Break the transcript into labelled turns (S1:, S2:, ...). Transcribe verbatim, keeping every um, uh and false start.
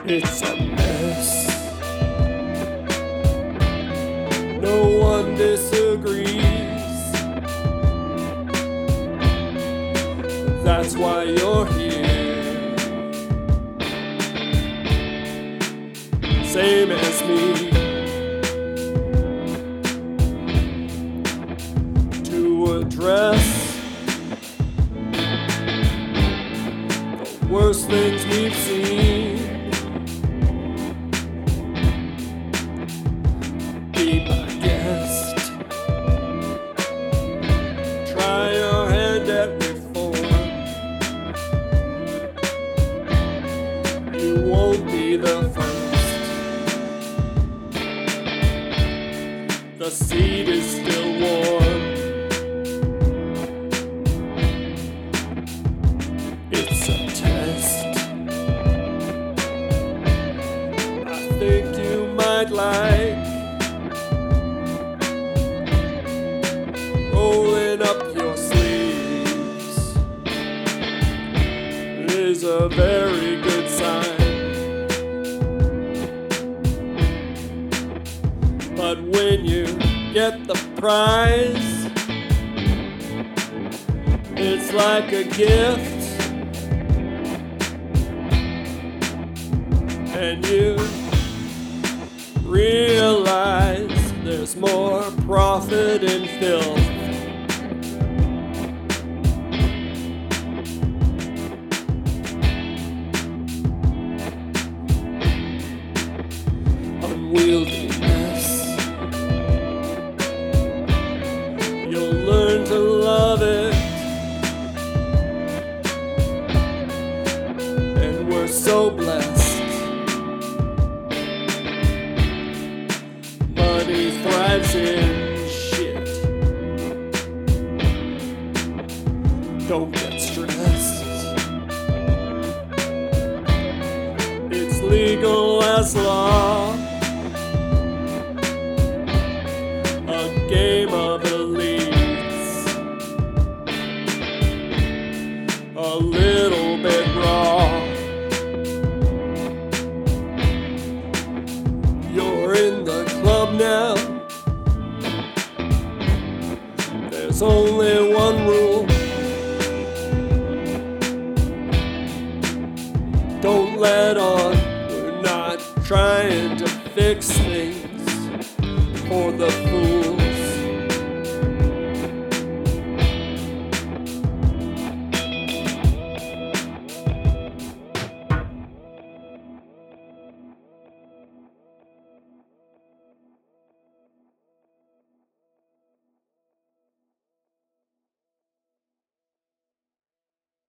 S1: It's a mess. No one disagrees. That's why you're here. Same as me. To address the worst things we've seen. Be my guest. Try your hand at reform. You won't be the first. The seat is still warm. It's a test. I think you might like rolling up your sleeves. It is a very good sign. But when you get the prize, it's like a gift. And you realize there's more profit in filth. Unwieldiness. You'll learn to love it. And we're so blessed. Money thrives in shit. Don't get stressed. It's legal as law. A game of elites. A little bit raw. You're in the club now. There's only one rule. Don't let on. We're not trying to fix things for the fool.